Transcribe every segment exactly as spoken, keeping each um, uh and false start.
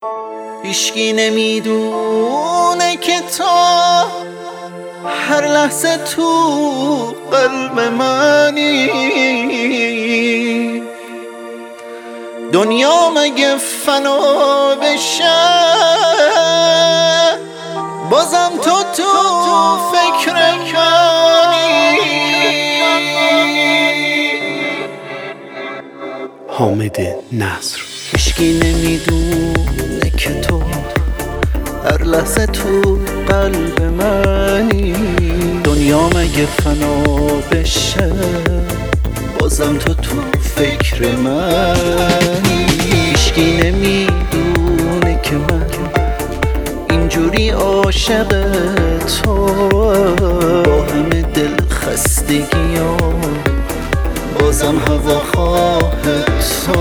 هیچکی نمیدونه که تو هر لحظه تو قلب منی. دنیا مگه فنا بشه بازم تو تو فکر منی. حامد نصر. هیچکی نمیدونه که تو هر لحظه تو قلب منی. دنیا مگه فنا بشه بازم تو تو فکر منی. هیچکی نمیدونه که من اینجوری عاشق تو با همه دل خستگیام بازم هواخواه تو.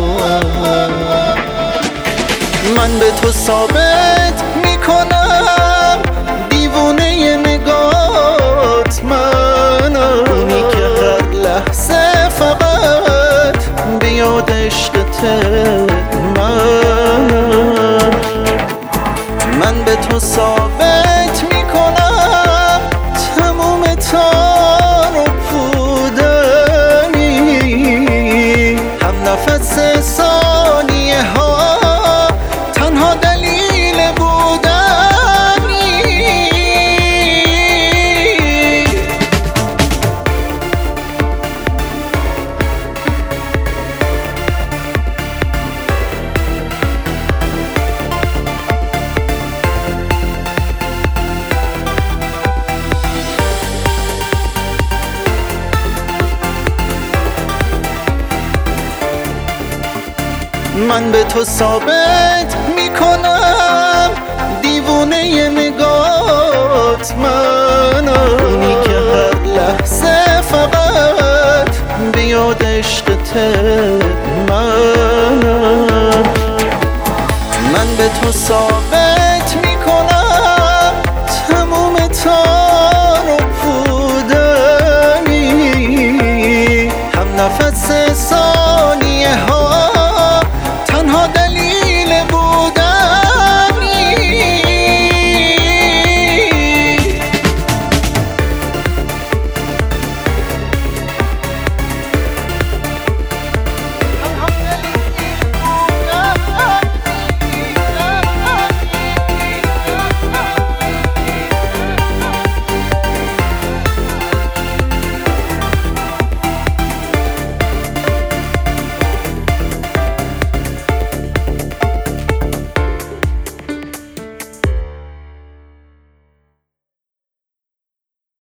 من به تو ثابت میکنم دیوونه نگات منم. اونی که هر لحظه فقط بیاد عشقت منم. من به تو ثابت میکنم تموم تار و پودنی. هم نفس ثانیه ها تنها دلیل بودنی. من به تو ثابت میکنم دیوونه نگات منم. اونی که هر لحظه فقط بیاد عشقت منم. من به تو ثابت میکنم تموم تار و پودنی. هم نفس